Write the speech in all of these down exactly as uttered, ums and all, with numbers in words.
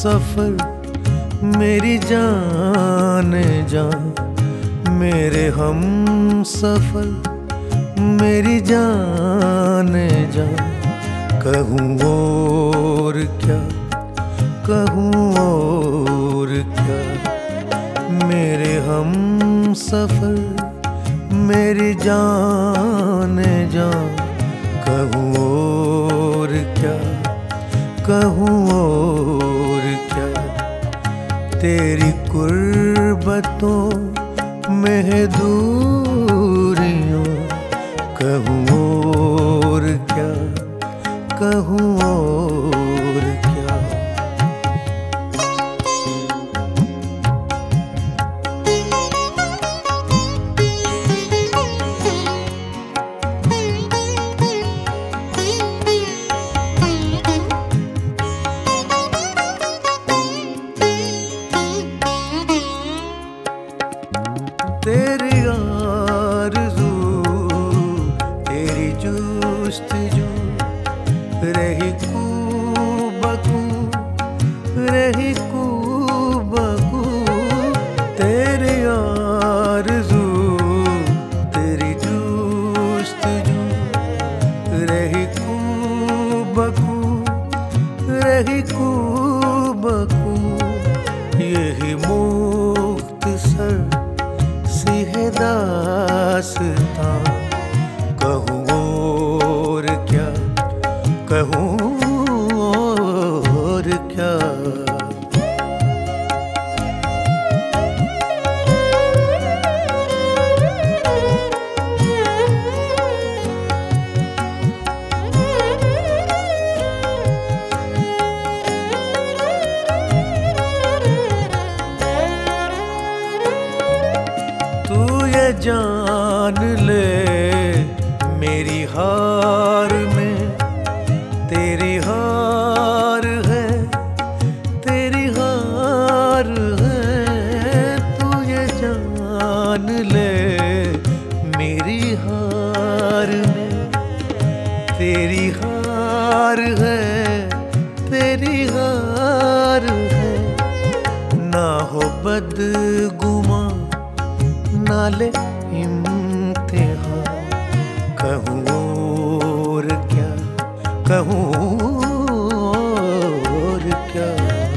सफर मेरी जान जान, मेरे हम सफर मेरी जान जान। कहूँ और क्या, कहूँ और क्या, मेरे हम सफर मेरी जान जान। कहूँ और क्या, कहूँ और क्या, तेरी कुर्बतों में है दूरियों। कहूँ और क्या, कहूँ और क्या। तेरी आरज़ू तेरी जुस्तजू रही कूबकू, रही कूबकू। तेरी आरज़ू तेरी जुस्तजू रही कूबकू, रही कूबकू। यही मुख्तसर सी है दास्तां। कहूँ और क्या, कहूँ और क्या। तू ये जान ले मेरी हार में तेरी हार है, तेरी हार है। तू ये जान ले मेरी हार में तेरी हार है, तेरी हार है। ना हो बदगुमा नाले इम्तिहान। कहूँ और क्या, कहूँ और क्या।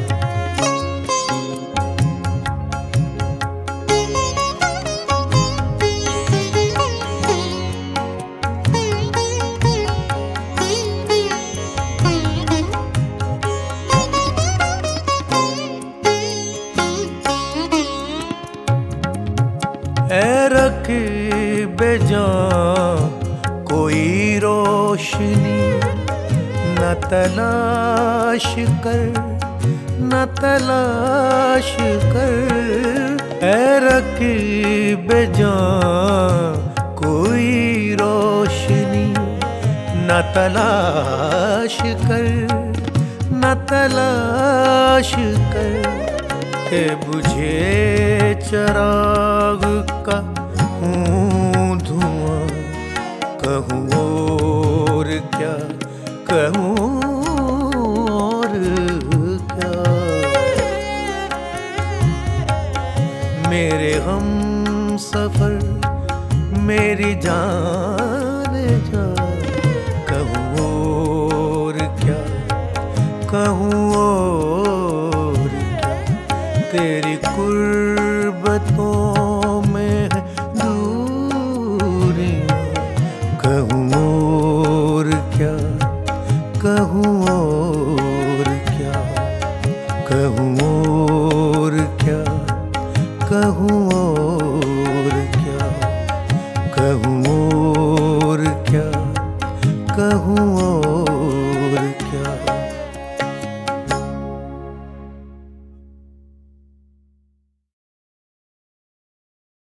ऐ रकीबे जां कोई रोशनी न तलाश कर, न तलाश कर। ऐ रकीबे जां कोई रोशनी न तलाश कर, न तलाश कर। के बुझे चराग का हूँ धुआं। कहूँ और क्या, कहूँ और क्या। मेरे हम सफर मेरी जान जान। कहूँ और क्या, कहूँ और क्या, तेरी कुर्बतों में है दूरियां। कहूँ और क्या, कहूँ और क्या, कहूँ और क्या, कहूँ